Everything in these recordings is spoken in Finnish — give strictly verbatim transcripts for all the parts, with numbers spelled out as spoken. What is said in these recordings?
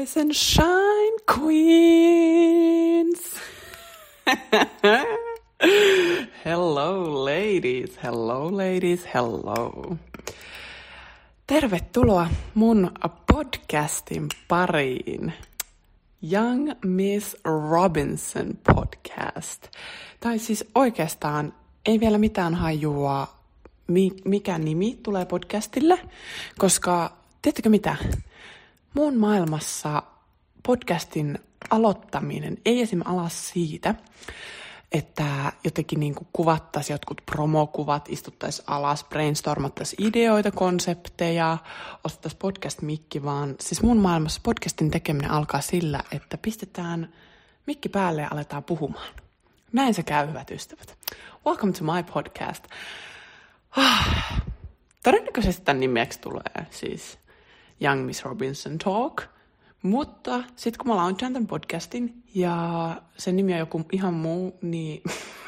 Rise and shine, queens! Hello ladies, hello ladies, hello. Tervetuloa mun podcastin pariin. Young Miss Robinson podcast. Tai siis oikeastaan ei vielä mitään hajua, mikä nimi tulee podcastille, koska tiedättekö mitä? Mun maailmassa podcastin aloittaminen ei esim. Ala siitä, että jotenkin niin kuin kuvattaisiin jotkut promokuvat, istuttaisiin alas, brainstormattaisiin ideoita, konsepteja, ostettaisiin podcast-mikki, vaan siis mun maailmassa podcastin tekeminen alkaa sillä, että pistetään mikki päälle ja aletaan puhumaan. Näin se käy, hyvät ystävät. Welcome to my podcast. Ah, todennäköisesti tämän nimeksi tulee siis Young Miss Robinson Talk, mutta sitten kun mä launchaan tämän podcastin ja sen nimi on joku ihan muu, niin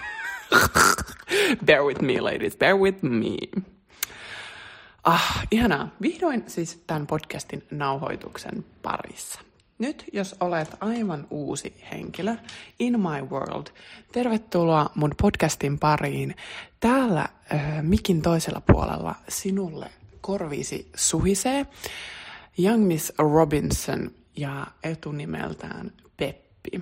bear with me ladies, bear with me. Ah, ihanaa. Vihdoin siis tämän podcastin nauhoituksen parissa. Nyt jos olet aivan uusi henkilö in my world, tervetuloa mun podcastin pariin. Täällä äh, mikin toisella puolella sinulle korviisi suhisee Young Miss Robinson ja etunimeltään Peppi.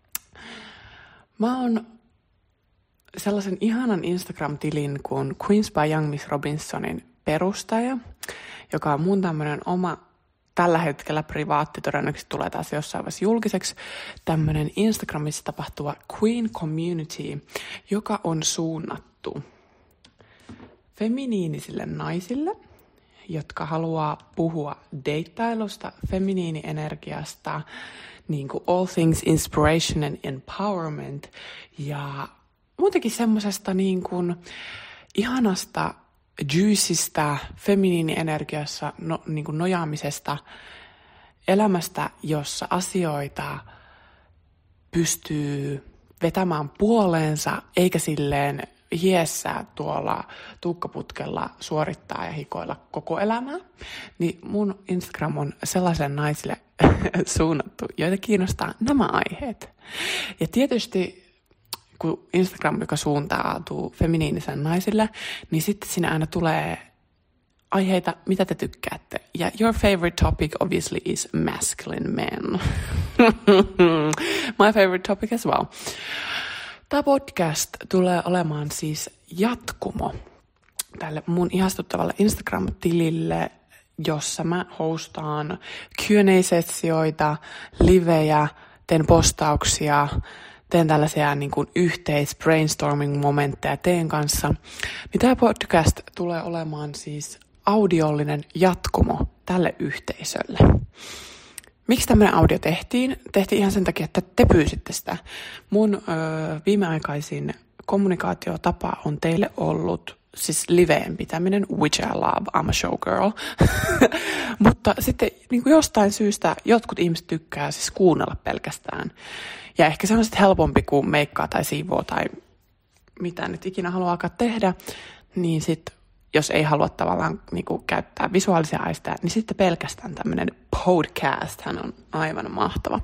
Mä oon sellaisen ihanan Instagram-tilin kuin Queens by Young Miss Robinsonin perustaja, joka on mun tämmönen oma, tällä hetkellä privaatti, todennäköisesti tulee taas jossain vaiheessa julkiseksi, tämmönen Instagramissa tapahtuva Queen Community, joka on suunnattu feminiinisille naisille, jotka haluaa puhua deittailusta, feminiinienergiasta, niin kuin all things inspiration and empowerment, ja muutenkin semmoisesta niin kuin ihanasta, juicista, feminiinienergiassa no, niin kuin nojaamisesta, elämästä, jossa asioita pystyy vetämään puoleensa, eikä silleen hiessä tuolla tukkaputkella suorittaa ja hikoilla koko elämää, niin mun Instagram on sellaisille naisille suunnattu, joita kiinnostaa nämä aiheet. Ja tietysti kun Instagram, joka suuntautuu feminiinisen naisille, niin sitten siinä aina tulee aiheita, mitä te tykkäätte. Ja your favorite topic obviously is masculine men. My favorite topic as well. Tämä podcast tulee olemaan siis jatkumo tälle mun ihastuttavalle Instagram-tilille, jossa mä hostaan Q and A-sessioita, livejä, teen postauksia, teen tällaisia niin kuin yhteis-brainstorming-momentteja teen kanssa. Niin tämä podcast tulee olemaan siis audiollinen jatkumo tälle yhteisölle. Miksi tämmöinen audio tehtiin? Tehtiin ihan sen takia, että te pyysitte sitä. Mun ö, viimeaikaisin kommunikaatiotapa on teille ollut siis liveen pitäminen, which I love, I'm a showgirl. Mutta sitten niin kuin jostain syystä jotkut ihmiset tykkää siis kuunnella pelkästään. Ja ehkä se on sitten helpompi kuin meikkaa tai siivoo tai mitä nyt ikinä haluaakaan tehdä, niin sitten jos ei halua tavallaan niin kuin käyttää visuaalisia aisteja, niin sitten pelkästään tämmöinen podcast, hän on aivan mahtava.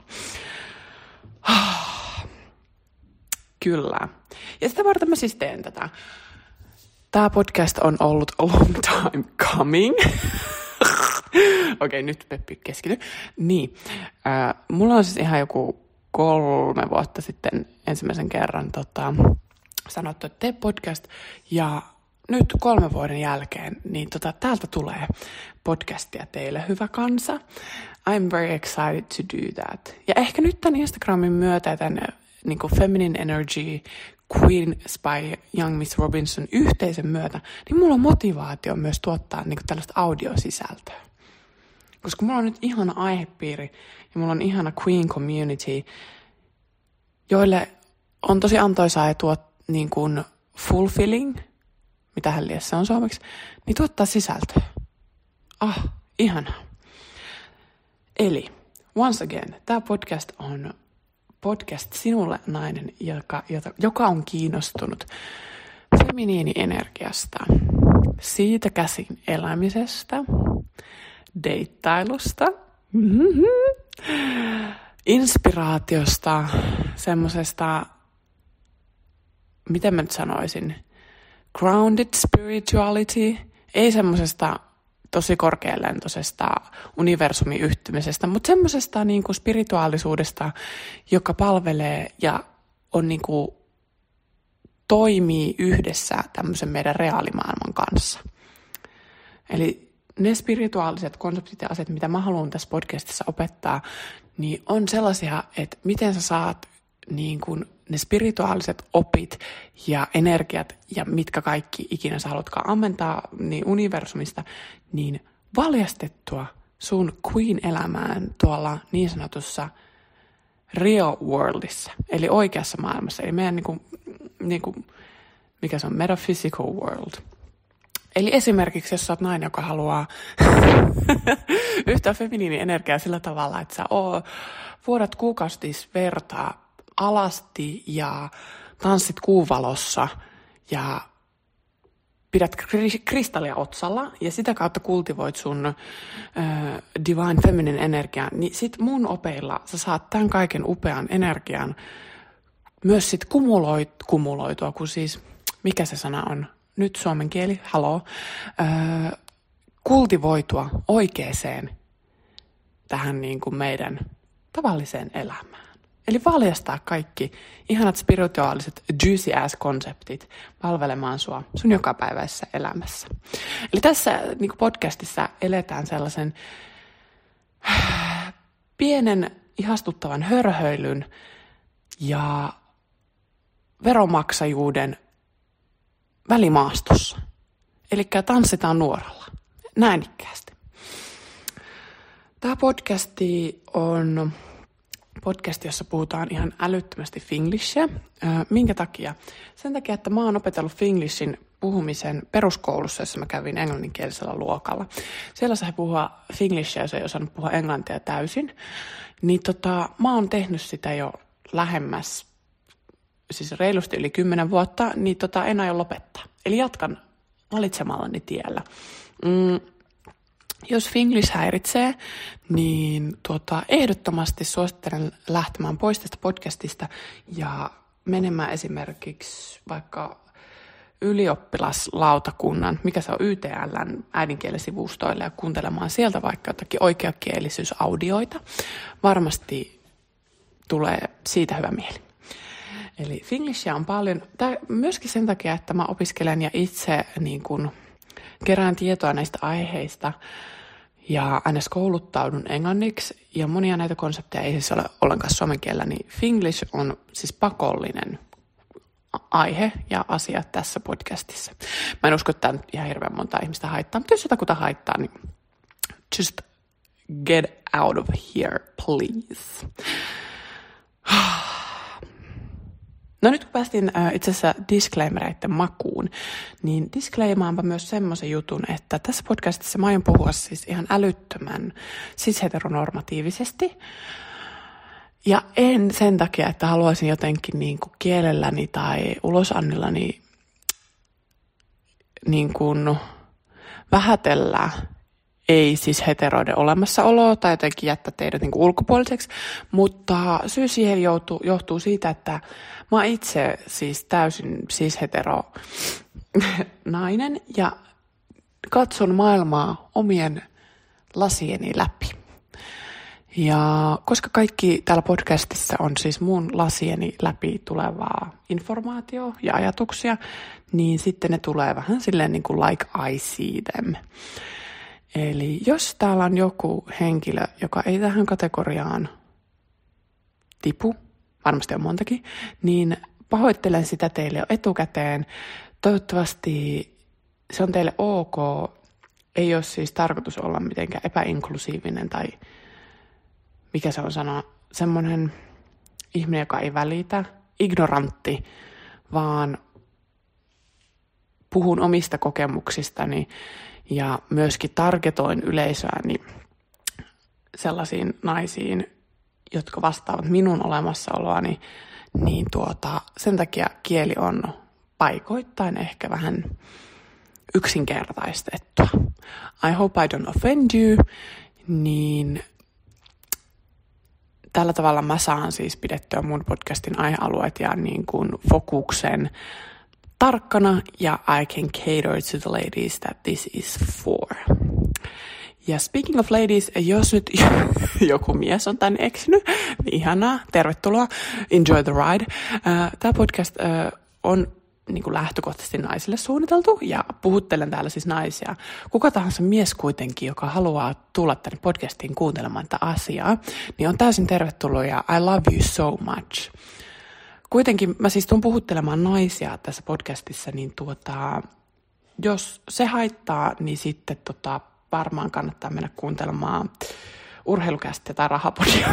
Kyllä. Ja sitä varten mä siis teen tätä. Tämä podcast on ollut a long time coming. Okei, okay, nyt Peppi keskity. Niin, äh, mulla on siis ihan joku kolme vuotta sitten ensimmäisen kerran tota, sanottu, että tee podcast, ja nyt kolmen vuoden jälkeen, niin tota, täältä tulee podcastia teille, hyvä kansa. I'm very excited to do that. Ja ehkä nyt tämän Instagramin myötä ja tämän niin kuin Feminine Energy Queen by Young Miss Robinson yhteisön myötä, niin mulla on motivaatio myös tuottaa niin kuin tällaista audiosisältöä. Koska mulla on nyt ihana aihepiiri ja mulla on ihana Queen Community, joille on tosi antoisaa ja tuot niin kuin fulfilling, mitähän liessä on suomeksi, niin tuottaa sisältöä. Ah, ihanaa. Eli, once again, tämä podcast on podcast sinulle, nainen, joka, joka on kiinnostunut feminiinienergiasta, siitä käsin elämisestä, deittailusta, mm-hmm, inspiraatiosta, semmosesta, miten mä nyt sanoisin, grounded spirituality, ei semmosesta tosi korkealentoisesta universumin yhtymisestä, mutta semmosesta niinku spirituaalisuudesta, joka palvelee ja on niinku, toimii yhdessä tämmöisen meidän reaalimaailman kanssa. Eli ne spirituaaliset konseptit ja asiat, mitä mä haluan tässä podcastissa opettaa, niin on sellaisia, että miten sä saat niin kuin ne spirituaaliset opit ja energiat ja mitkä kaikki ikinä sä haluatkaan ammentaa niin universumista, niin valjastettua sun queen-elämään tuolla niin sanotussa real worldissa, eli oikeassa maailmassa, eli meidän niin kuin, niin kuin, mikä se on, metaphysical world. Eli esimerkiksi, jos sä oot nainen, joka haluaa yhtä feminiinienergiaa sillä tavalla, että sä oo, vuodat kuukautisverta alasti ja tanssit kuuvalossa ja pidät kristallia otsalla ja sitä kautta kultivoit sun äh, divine feminine energiaa, niin sit mun opeilla sä saat tämän kaiken upean energian myös sit kumuloit, kumuloitua, kun siis, mikä se sana on? Nyt suomen kieli, haloo, öö, kultivoitua oikeeseen tähän niin kuin meidän tavalliseen elämään. Eli valjastaa kaikki ihanat spirituaaliset juicy ass konseptit palvelemaan sua sun jokapäiväisessä elämässä. Eli tässä niin kuin podcastissa eletään sellaisen pienen ihastuttavan hörhöilyn ja veromaksajuuden välimaastossa. Eli tanssitaan nuoralla. Näinikkäästi. Tämä podcasti on podcast, jossa puhutaan ihan älyttömästi finglishia. Minkä takia? Sen takia, että mä oon opetellut finglishin puhumisen peruskoulussa, jossa mä kävin englanninkielisellä luokalla. Siellä sai puhua finglishia, jos ei osannut puhua englantia täysin. Niin tota, mä oon tehnyt sitä jo lähemmäs, siis reilusti yli kymmenen vuotta, niin tota, en aio lopettaa. Eli jatkan valitsemallani tiellä. Mm, jos Finglish häiritsee, niin tuota, ehdottomasti suosittelen lähtemään pois tästä podcastista ja menemään esimerkiksi vaikka ylioppilaslautakunnan, mikä se on Y T L:n äidinkielisivustoille ja kuuntelemaan sieltä vaikka jotakin oikeakielisyysaudioita. Varmasti tulee siitä hyvä mieli. Eli finglishia on paljon, tää myöskin sen takia, että mä opiskelen ja itse niin kun, kerään tietoa näistä aiheista ja aina kouluttaudun englanniksi ja monia näitä konsepteja ei siis ole ollenkaan suomen kielellä, niin finglish on siis pakollinen aihe ja asia tässä podcastissa. Mä en usko, että tämä ihan hirveän monta ihmistä haittaa, mutta jos jotakuta haittaa, niin just get out of here, please. No nyt kun päästiin äh, itse asiassa disclaimereiden makuun, niin disclaimaanpa myös semmoisen jutun, että tässä podcastissa mä aion puhua siis ihan älyttömän siis heteronormatiivisesti. Ja en sen takia, että haluaisin jotenkin niin kuin kielelläni tai ulosannillani niin kuin vähätellä ei siis heteroiden olemassaoloa tai jotenkin jättää teidät niin kuin ulkopuoliseksi, mutta syy siihen johtuu, johtuu siitä, että mä oon itse siis täysin siis hetero nainen ja katson maailmaa omien lasieni läpi. Ja koska kaikki täällä podcastissa on siis mun lasieni läpi tulevaa informaatiota ja ajatuksia, niin sitten ne tulee vähän silleen niin kuin like I see them. Eli jos täällä on joku henkilö, joka ei tähän kategoriaan tipu, varmasti on montakin, niin pahoittelen sitä teille jo etukäteen. Toivottavasti se on teille ok. Ei ole siis tarkoitus olla mitenkään epäinklusiivinen tai mikä se on sana, semmoinen ihminen, joka ei välitä, ignorantti, vaan puhun omista kokemuksistani ja myöskin targetoin yleisöäni sellaisiin naisiin, jotka vastaavat minun olemassaoloani, niin tuota, sen takia kieli on paikoittain ehkä vähän yksinkertaistettua. I hope I don't offend you, niin tällä tavalla mä saan siis pidettyä mun podcastin aihealueet ja niin kuin fokuksen tarkkana, ja I can cater to the ladies that this is for. Ja speaking of ladies, jos nyt joku mies on tänne eksynyt, niin ihanaa, tervetuloa, enjoy the ride. Tämä podcast on niin kuin lähtökohtaisesti naisille suunniteltu, ja puhuttelen täällä siis naisia. Kuka tahansa mies kuitenkin, joka haluaa tulla tänne podcastiin kuuntelemaan tätä asiaa, niin on täysin tervetuloa, ja I love you so much. Kuitenkin mä siis tuun puhuttelemaan naisia tässä podcastissa, niin tuota, jos se haittaa, niin sitten tota, varmaan kannattaa mennä kuuntelemaan urheilukästiä tai rahapodia.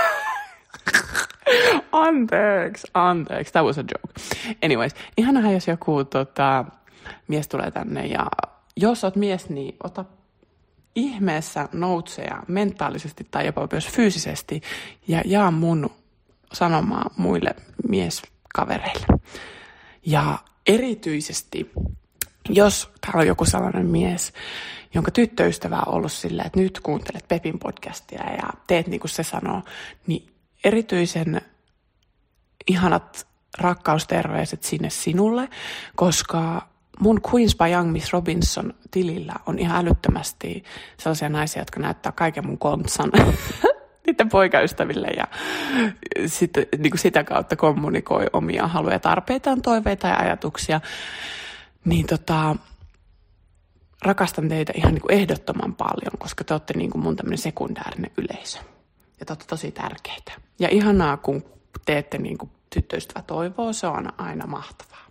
Anteeksi, anteeksi, that was a joke. Anyways, ihanahan jos joku tota, mies tulee tänne, ja jos oot mies, niin ota ihmeessä noutseja mentaalisesti tai jopa myös fyysisesti, ja jaa mun sanomaa muille mieskavereille. Ja erityisesti, jos täällä on joku sellainen mies, jonka tyttöystävä on ollut silleen, että nyt kuuntelet Pepin podcastia ja teet niin kuin se sanoo, niin erityisen ihanat rakkausterveiset sinne sinulle, koska mun Queens by Young Miss Robinson tilillä on ihan älyttömästi sellaisia naisia, jotka näyttää kaiken mun kontsan niiden poikaystäville, ja sitten niin kuin sitä kautta kommunikoi omia haluja, tarpeitaan, toiveita ja ajatuksia. Niin tota, rakastan teitä ihan niin kuin ehdottoman paljon, koska te olette niin kuin mun tämmöinen sekundäärinen yleisö. Ja te olette tosi tärkeitä. Ja ihanaa, kun teette niin kuin tyttöystävä toivoo, se on aina mahtavaa.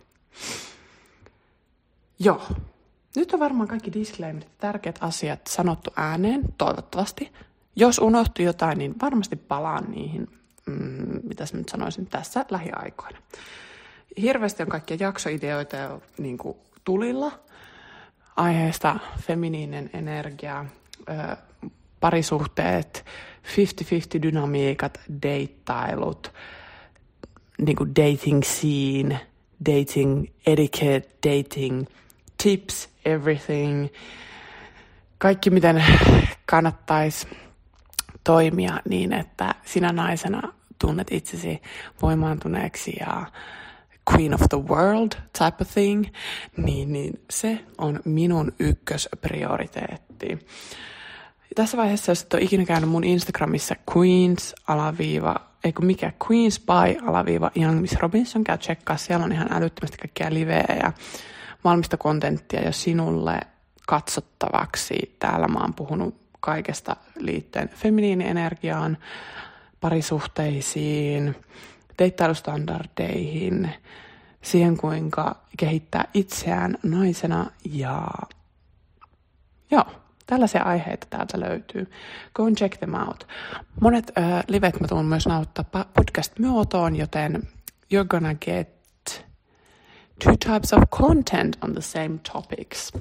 Joo. Nyt on varmaan kaikki disclaimerit, tärkeät asiat sanottu ääneen, toivottavasti. Jos unohtui jotain, niin varmasti palaan niihin, mm, mitä mä nyt sanoisin, tässä lähiaikoina. Hirveästi on kaikkia jaksoideoita jo niin kuin tulilla. Aiheesta feminiinen energia, ö, parisuhteet, viisikymmentä viisikymmentä-dynamiikat, deittailut, niin kuin dating scene, dating etiquette, dating tips, everything. Kaikki, miten kannattaisi toimia niin, että sinä naisena tunnet itsesi voimaantuneeksi ja queen of the world type of thing, niin, niin se on minun ykkösprioriteetti. Tässä vaiheessa, jos et ole ikinä käynyt mun Instagramissa queens alaviiva, eikö mikä, queens by alaviiva young miss Robinson, käy tsekkaa, siellä on ihan älyttömästi kaikkia livejä ja valmista kontenttia jo sinulle katsottavaksi. Täällä mä oon puhunut kaikesta liittyen feminiinienergiaan, parisuhteisiin, deittailustandardeihin, siihen kuinka kehittää itseään naisena, ja joo, tällaisia aiheita täältä löytyy. Go and check them out. Monet äh, livet mä tuun myös nauttaa podcast-muotoon, joten you're gonna get two types of content on the same topics.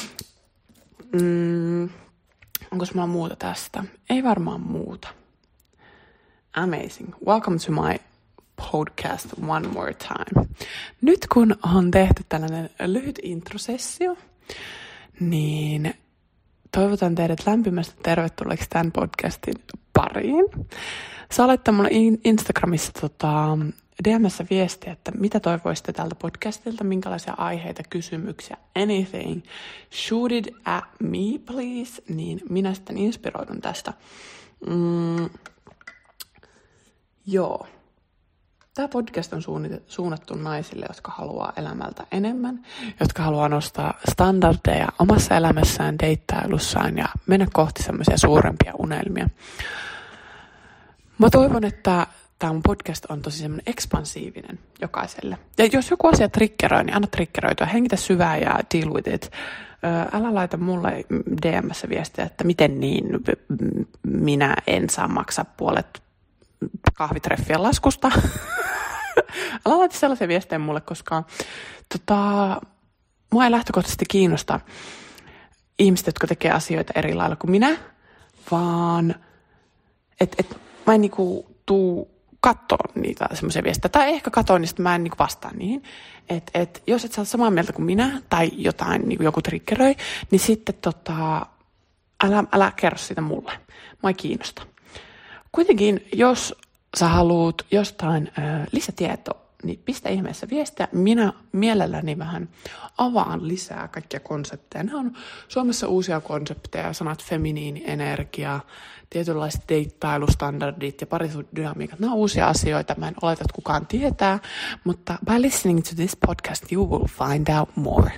Mm, onko mulla muuta tästä? Ei varmaan muuta. Amazing. Welcome to my podcast one more time. Nyt kun on tehty tällainen lyhyt introsessio, niin toivotan teidät lämpimästi tervetulleeksi tämän podcastin pariin. Sä olette mulle Instagramissa tota, D M:ssä viestiä, että mitä toivoisitte tältä podcastilta, minkälaisia aiheita, kysymyksiä, anything. Shoot it at me, please, niin minä sitten inspiroidun tästä. Mm. Joo. Tämä podcast on suunnattu naisille, jotka haluaa elämältä enemmän, jotka haluaa nostaa standardeja omassa elämässään, deittailussaan ja mennä kohti semmoisia suurempia unelmia. Mä toivon, että tämä mun podcast on tosi semmoinen ekspansiivinen jokaiselle. Ja jos joku asia triggeroi, niin anna triggeröityä, hengitä syvää ja deal with it. Älä laita mulle D M:ssä viestiä, että miten niin minä en saa maksaa puolet kahvitreffien laskusta. Älä laita sellaisia viestejä mulle, koska tota, mua ei lähtökohtaisesti kiinnosta ihmiset, jotka tekee asioita eri lailla kuin minä, vaan et, et, mä en niinku tuu katsoa niitä semmoisia viestejä, tai ehkä katoin, niin sitten mä en niinku vastaa niihin. Että et, jos et saa samaa mieltä kuin minä, tai jotain, niinku joku triggeröi, niin sitten tota, älä, älä kerro siitä mulle. Mua ei kiinnosta. Kuitenkin, jos sä haluut jostain ö, lisätietoa, niin pistä ihmeessä viestiä. Minä mielelläni vähän avaan lisää kaikkia konsepteja. Nämä on Suomessa uusia konsepteja, sanat feminiini, energia, tietynlaiset deittailustandardit ja parisuhdedynamiikat. Nämä on uusia asioita. Mä en oleta, että kukaan tietää, mutta by listening to this podcast, you will find out more.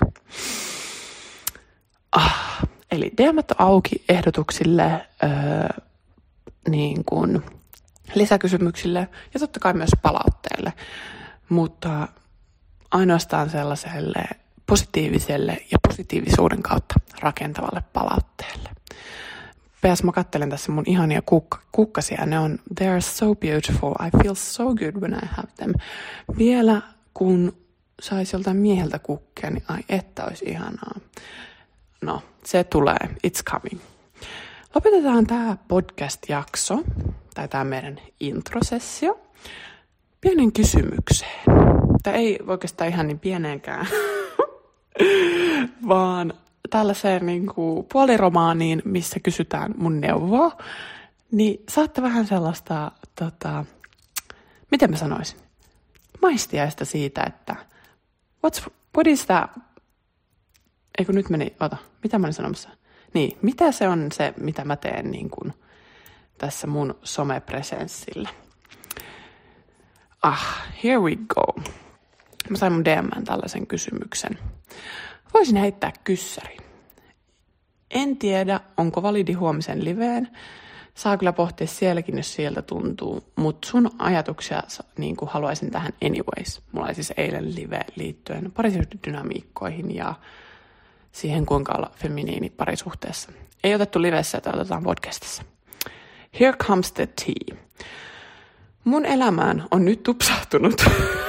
Ah, eli D M:t on auki ehdotuksille, öö, niin kuin lisäkysymyksille ja totta kai myös palautteelle. Mutta ainoastaan sellaiselle positiiviselle ja positiivisuuden kautta rakentavalle palautteelle. P S mä katselen tässä mun ihania kukka, kukkasia. Ne on, they are so beautiful. I feel so good when I have them. Vielä kun sais joltain mieheltä kukkia, niin ai että olisi ihanaa. No, se tulee. It's coming. Lopetetaan tää podcast-jakso, tai tää meidän introsessio, pienen kysymykseen. Tai ei oikeastaan ihan niin pieneenkään, vaan tällaiseen niin kuin puoliromaaniin, missä kysytään mun neuvoa, niin saatte vähän sellaista, tota, miten mä sanoisin, maistiaista siitä, että what's, what is that, eikö nyt meni, ota, mitä mä olin sanomassa? Niin, mitä se on se, mitä mä teen niin kuin tässä mun somepresenssillä? Ah, here we go. Mä sain mun D M:ään tällaisen kysymyksen. Voisin heittää kyssärin. En tiedä, onko validi huomisen liveen. Saa kyllä pohtia sielläkin, jos sieltä tuntuu. Mutta sun ajatuksia niin kuin haluaisin tähän anyways. Mulla oli siis eilen live liittyen parisuhdedynamiikkoihin ja siihen, kuinka olla feminiini parisuhteessa. Ei otettu livessä, että otetaan podcastissa. Here comes the tea. Mun elämään on nyt tupsahtunut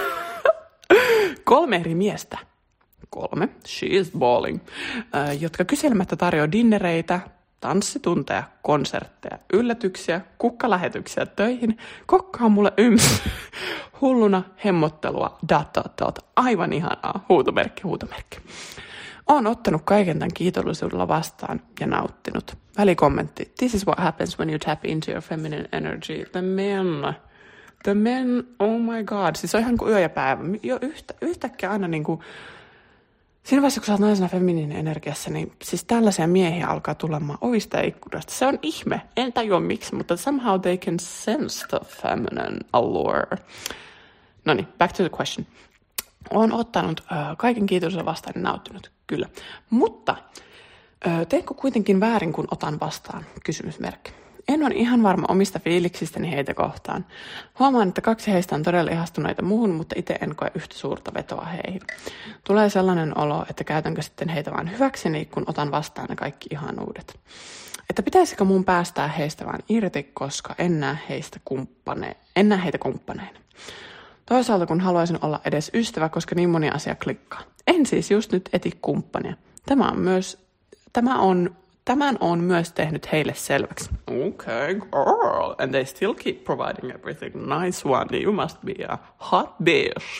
kolme eri miestä. Kolme, she is balling, äh, jotka kyselemättä tarjoaa dinnereitä, tanssitunteja, konsertteja, yllätyksiä, kukkalähetyksiä töihin, kokkaa mulle yms, hulluna hemmottelua, dot, dot, dot, aivan ihanaa, huutomerkki, huutomerkki. Oon ottanut kaiken tämän kiitollisuudella vastaan ja nauttinut. Välikommentti, this is what happens when you tap into your feminine energy. The men, the men, oh my god, siis on ihan kuin yö ja päivä. Jo yhtä, yhtäkkiä aina niin kuin, siinä vaiheessa, kun sä oot naisena feminiinin energiassa, niin siis tällaisia miehiä alkaa tulemaan ovista ja ikkunasta. Se on ihme. En tajua miksi, mutta somehow they can sense the feminine allure. No niin, back to the question. Olen ottanut äh, kaiken kiitollisuudella vastaan ja nauttinut, kyllä. Mutta äh, teenkö kuitenkin väärin, kun otan vastaan? Kysymysmerkki. En ole ihan varma omista fiiliksistäni heitä kohtaan. Huomaan, että kaksi heistä on todella ihastuneita muuhun, mutta itse en koe yhtä suurta vetoa heihin. Tulee sellainen olo, että käytänkö sitten heitä vaan hyväkseni, kun otan vastaan ne kaikki ihanuudet. Että pitäisikö mun päästää heistä vaan irti, koska en näe, heistä kumppane- en näe heitä kumppaneina. Toisaalta kun haluaisin olla edes ystävä, koska niin moni asia klikkaa. En siis just nyt eti kumppania. Tämä on myös, tämä on, tämän on myös tehnyt heille selväksi. Okay, girl. And they still keep providing everything. Nice one. You must be a hot bitch.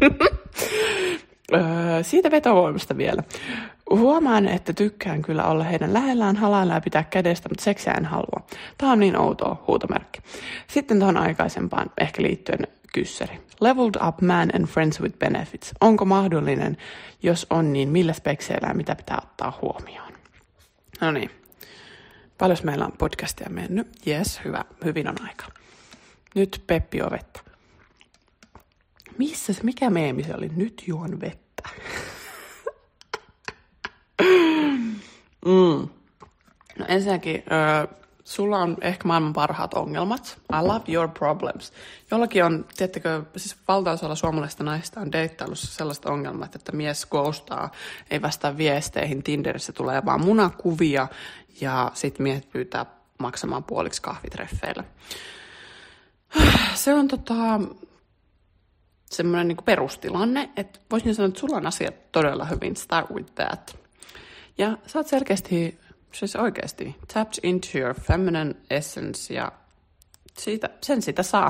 öö, siitä vetovoimasta vielä. Huomaan, että tykkään kyllä olla heidän lähellään, halailla ja pitää kädestä, mutta seksiä en halua. Tämä on niin outoa, huutomerkki. Sitten tuohon aikaisempaan, ehkä liittyen kyssäri. Leveled up man and friends with benefits. Onko mahdollinen? Jos on, niin millä spekseillä ja mitä pitää ottaa huomioon? No niin. Paljon meillä on podcastia mennyt. Jes, hyvä. Hyvin on aika. Nyt Peppi on vettä. Missä se, mikä meemi se oli? Nyt juon vettä. mm. No ensinnäkin, äh, sulla on ehkä maailman parhaat ongelmat. I love your problems. Jollakin on, tiedättekö, siis valtaosalla suomalaisista naisista on deittailussa sellaiset ongelmat, että mies ghostaa, ei vastaa viesteihin, Tinderissä tulee vaan munakuvia ja sitten miehet pyytää maksamaan puoliksi kahvitreffeillä. Se on tota, semmoinen niinku perustilanne, että voisin sanoa, että sulla on asiat todella hyvin. Start with that. Ja sä oot selkeästi, siis oikeasti, tapped into your feminine essence ja siitä, sen sitä saa.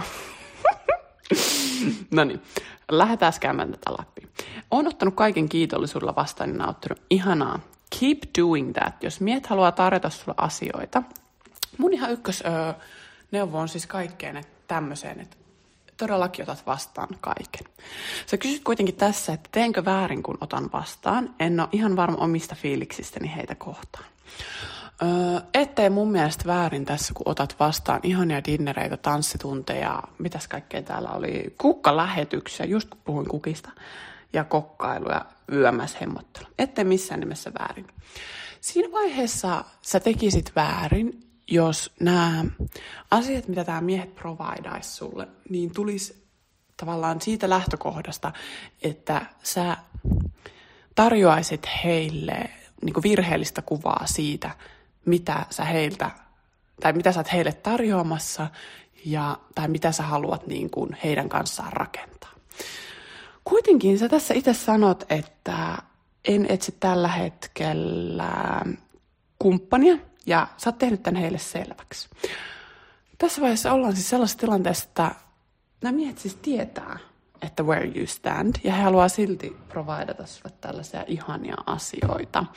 No niin, lähdetään käymään tätä läpi. Oon ottanut kaiken kiitollisuudella vastaan ja nauttinut. Ihanaa. Keep doing that. Jos miehet haluaa tarjota sulle asioita. Mun ihan ykkös ö, neuvo on siis kaikkeen että tämmöiseen, että todellakin otat vastaan kaiken. Sä kysyt kuitenkin tässä, että teenkö väärin, kun otan vastaan. En ole ihan varma omista fiiliksistäni heitä kohtaan. Öö, ettei mun mielestä väärin tässä, kun otat vastaan ihania dinnereitä, tanssitunteja, mitäs kaikkea täällä oli, kukkalähetyksiä, just kun puhuin kukista, ja kokkailu ja yömäs hemmottelu. Ettei missään nimessä väärin. Siinä vaiheessa sä tekisit väärin, jos nämä asiat, mitä tämä miehet providaisi sulle, niin tulisi tavallaan siitä lähtökohdasta, että sä tarjoaisit heille niin kuin virheellistä kuvaa siitä, mitä sä heiltä, tai mitä sä oot heille tarjoamassa, ja, tai mitä sä haluat niin kuin heidän kanssaan rakentaa. Kuitenkin sä tässä itse sanot, että en etsi tällä hetkellä kumppania, ja sä oot tehnyt tämän heille selväksi. Tässä vaiheessa ollaan siis sellaisessa tilanteessa, että nämä miehet siis tietää, että where you stand, ja he haluaa silti providata sulle tällaisia ihania asioita.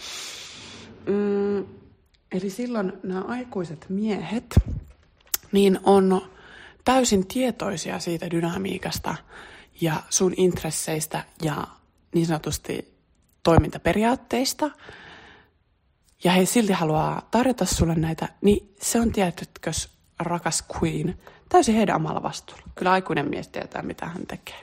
Mm, eli silloin nämä aikuiset miehet niin on täysin tietoisia siitä dynamiikasta ja sun intresseistä ja niin sanotusti toimintaperiaatteista, ja he silti haluaa tarjota sulle näitä, niin se on tietytkö rakas queen täysin heidän omalla vastuulla. Kyllä aikuinen mies tietää, mitä hän tekee.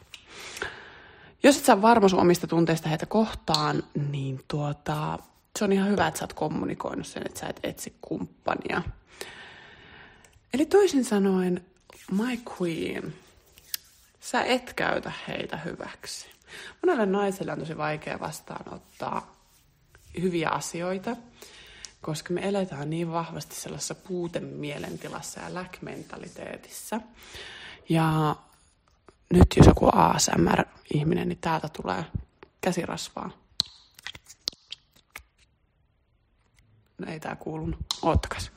Jos et sä varma sun omista tunteista heitä kohtaan, niin tuota, se on ihan hyvä, että sä oot kommunikoinut sen, että sä et etsi kumppania. Eli toisin sanoen, my queen, sä et käytä heitä hyväksi. Monelle naiselle on tosi vaikea vastaanottaa hyviä asioita, koska me eletään niin vahvasti sellaisessa puutemielentilassa ja lack-mentaliteetissa. Ja nyt jos joku A S M R-ihminen, niin täältä tulee käsirasvaa. No ei tää kuulunut. Oottakas.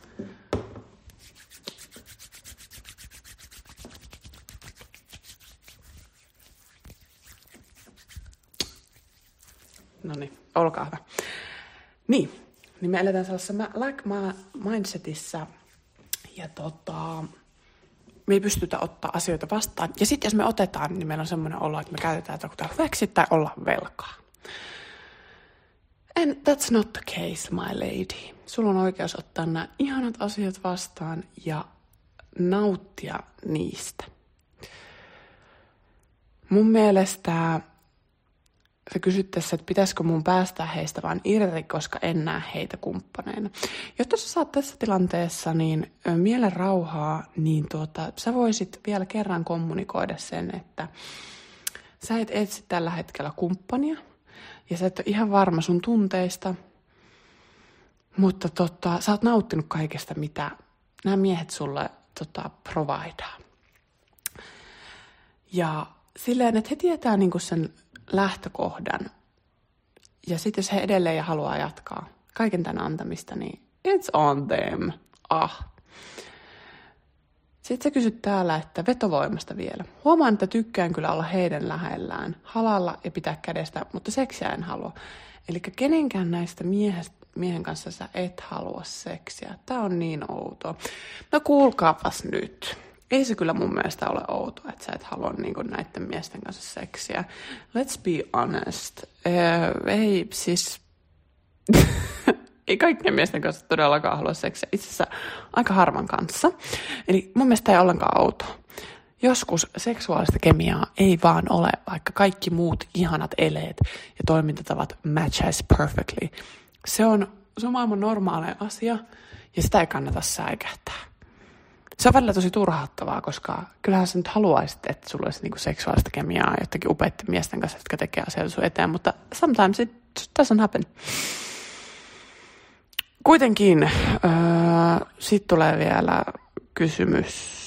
Noniin, olkaa hyvä. Niin, niin me eletään sellaisessa lack-mindsetissa ja tota, me ei pystytä ottaa asioita vastaan. Ja sitten jos me otetaan, niin meillä on semmoinen olo, että me käytetään jotain hyväksi tai ollaan velkaa. And that's not the case, my lady. Sulla on oikeus ottaa nämä ihanat asiat vastaan ja nauttia niistä. Mun mielestä sä kysyt tässä, että pitäisikö mun päästä heistä vaan irti, koska en näe heitä kumppaneina. Jotta sä saat tässä tilanteessa niin mielen rauhaa, niin tuota, sä voisit vielä kerran kommunikoida sen, että sä et etsi tällä hetkellä kumppania, ja sä et ole ihan varma sun tunteista, mutta tota, sä oot nauttinut kaikesta, mitä nämä miehet sulle tota, providaa. Ja silleen, että he tietää niinku sen lähtökohdan. Ja sitten jos he edelleen haluaa jatkaa kaiken tämän antamista, niin it's on them. Ah. Sitten sä kysyt täällä, että vetovoimasta vielä. Huomaan, että tykkään kyllä olla heidän lähellään, halalla ja pitää kädestä, mutta seksiä en halua. Eli kenenkään näistä miehestä, miehen kanssa sä et halua seksiä. Tää on niin outo. No kuulkaapas nyt. Ei se kyllä mun mielestä ole outo, että sä et halua niin kuin näiden miesten kanssa seksiä. Let's be honest. Eh, ei siis... ei kaikkien miesten kanssa todellakaan halua seksiä. Itse asiassa aika harvan kanssa. Eli mun mielestä ei ollenkaan outo. Joskus seksuaalista kemiaa ei vaan ole, vaikka kaikki muut ihanat eleet ja toimintatavat matchaisi perfectly. Se on, se on maailman normaali asia ja sitä ei kannata säikähtää. Se on välillä tosi turhauttavaa, koska kyllähän sä nyt haluaisit, että sulla olisi niinku seksuaalista kemiaa jotenkin upeitten miesten kanssa, jotka tekee asioita sun eteen, mutta sometimes it doesn't happen. Kuitenkin äh, sitten tulee vielä kysymys.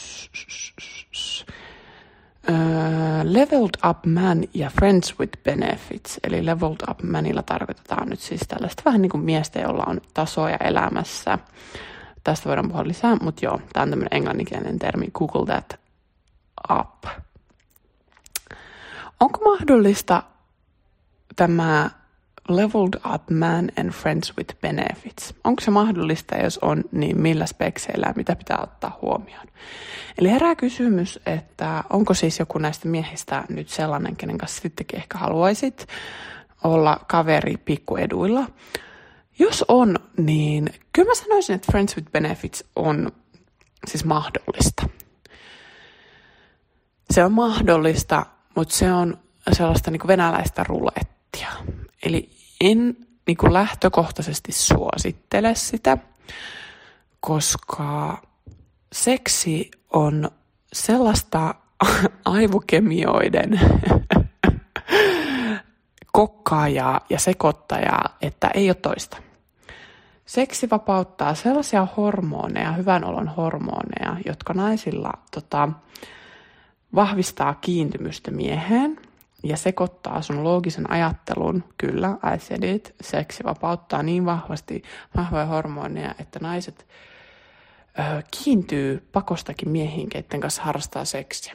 Äh, leveled up man ja friends with benefits. Eli leveled up manilla tarkoitetaan nyt siis tällaista vähän niin kuin miestä, jolla on tasoja elämässä. Tästä voidaan puhua lisää, mutta joo, tämä on tämmöinen englanninkielinen termi, Google that up. Onko mahdollista tämä leveled up man and friends with benefits. Onko se mahdollista, jos on, niin millä spekseillä ja mitä pitää ottaa huomioon? Eli herää kysymys, että onko siis joku näistä miehistä nyt sellainen, kenen kanssa sittenkin ehkä haluaisit olla kaveri pikkueduilla. Jos on, niin kyllä mä sanoisin, että friends with benefits on siis mahdollista. Se on mahdollista, mutta se on sellaista niin kuin venäläistä rulettia. Eli en niin kuin lähtökohtaisesti suosittele sitä, koska seksi on sellaista aivokemioiden kokkaajaa ja sekoittajaa, että ei ole toista. Seksi vapauttaa sellaisia hormoneja, hyvän olon hormoneja, jotka naisilla tota, vahvistaa kiintymystä mieheen ja sekoittaa sun loogisen ajattelun. Kyllä, I said it. Seksi vapauttaa niin vahvasti vahvoja hormoneja, että naiset ö, kiintyy pakostakin miehiin, keiden kanssa harrastaa seksiä.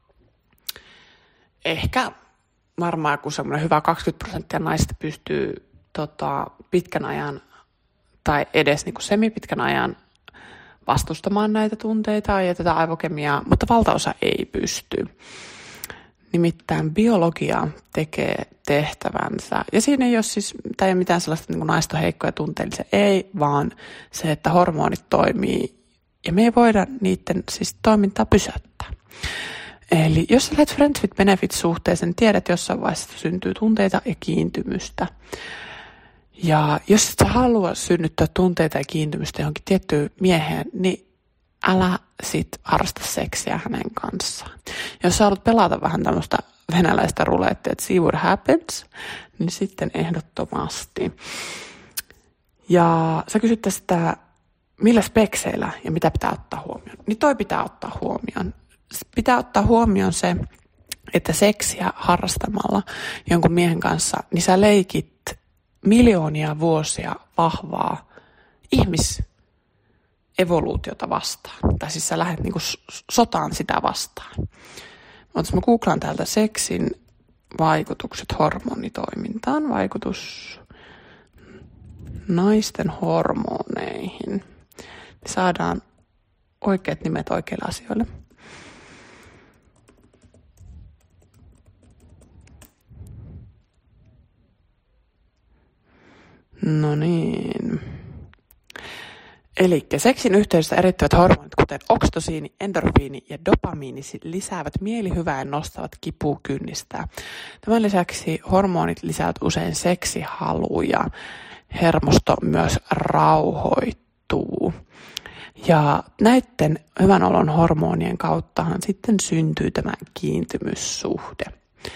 Ehkä varmaan kun semmoinen hyvä kaksikymmentä prosenttia naisista pystyy tota, pitkän ajan tai edes niin kuin semipitkän ajan vastustamaan näitä tunteita ja tätä aivokemiaa, mutta valtaosa ei pysty. Nimittäin biologia tekee tehtävänsä. Ja siinä ei ole siis, tämä ei ole mitään sellaista niin kuin naista heikkoja tunteita, se ei, vaan se, että hormonit toimii ja me ei voida niiden siis toimintaa pysäyttää. Eli jos sä lähdet friends with benefits suhteeseen, tiedät jossain vaiheessa syntyy tunteita ja kiintymystä. Ja jos et sä halua synnyttää tunteita ja kiintymystä johonkin tiettyyn mieheen, niin älä sit harrasta seksiä hänen kanssaan. Jos sä haluat pelata vähän tämmöistä venäläistä rulettia, että see what happens, niin sitten ehdottomasti. Ja sä kysyt tästä, millä spekseillä ja mitä pitää ottaa huomioon. Niin toi pitää ottaa huomioon. Pitää ottaa huomioon se, että seksiä harrastamalla jonkun miehen kanssa, niin sä leikit miljoonia vuosia vahvaa ihmisevoluutiota vastaan. Tai siis sä lähdet niinku sotaan sitä vastaan. Mutta jos mä googlaan täältä seksin vaikutukset hormonitoimintaan, vaikutus naisten hormoneihin, niin saadaan oikeat nimet oikeille asioille. No niin. Eli seksin yhteydessä erittävät hormonit, kuten oksitosiini, endorfiini ja dopamiini, lisäävät mielihyvää ja nostavat kipukynnistä. Tämän lisäksi hormonit lisäävät usein seksihaluja. Hermosto myös rauhoittuu. Ja näiden hyvän olon hormonien kauttahan sitten syntyy tämä kiintymyssuhde.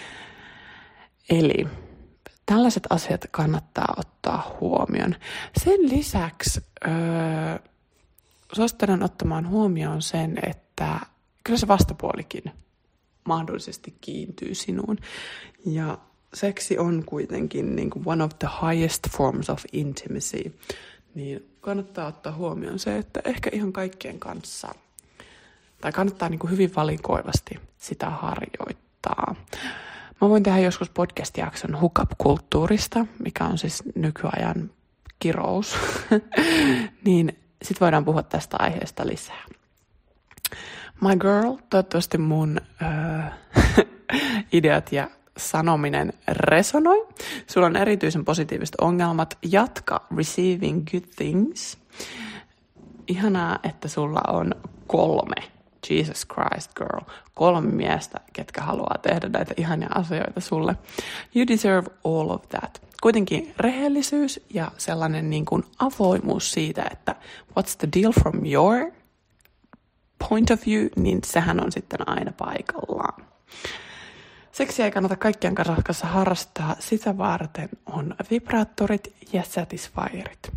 Eli tällaiset asiat kannattaa ottaa huomioon. Sen lisäksi öö, suosittelen ottamaan huomioon sen, että kyllä se vastapuolikin mahdollisesti kiintyy sinuun. Ja seksi on kuitenkin niin kuin one of the highest forms of intimacy. Niin kannattaa ottaa huomioon se, että ehkä ihan kaikkien kanssa, tai kannattaa niin kuin hyvin valikoivasti sitä harjoittaa. Mä voin tehdä joskus podcast-jakson hookup-kulttuurista, mikä on siis nykyajan kirous. Niin sit voidaan puhua tästä aiheesta lisää. My girl, toivottavasti mun äh, ideat ja sanominen resonoi. Sulla on erityisen positiiviset ongelmat. Jatka receiving good things. Ihanaa, että sulla on kolme. Jesus Christ, girl. Kolme miestä, ketkä haluaa tehdä näitä ihania asioita sulle. You deserve all of that. Kuitenkin rehellisyys ja sellainen niin kuin avoimuus siitä, että what's the deal from your point of view, niin sehän on sitten aina paikallaan. Seksiä ei kannata kaikkien kanssa harrastaa. Sitä varten on vibraattorit ja satisfierit.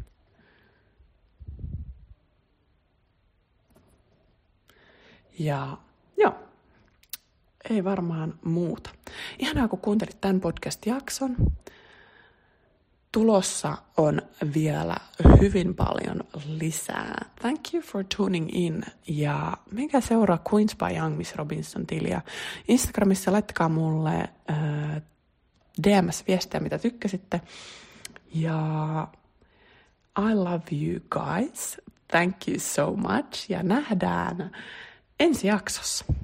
Ja joo, ei varmaan muuta. Ihanaa, kun kuuntelit tämän podcast-jakson. Tulossa on vielä hyvin paljon lisää. Thank you for tuning in. Ja menkää seuraa Queens by Young Miss Robinson-tiliä. Instagramissa laittakaa mulle äh, D M:ssä viestiä, mitä tykkäsitte. Ja I love you guys. Thank you so much. Ja nähdään ensi jaksossa.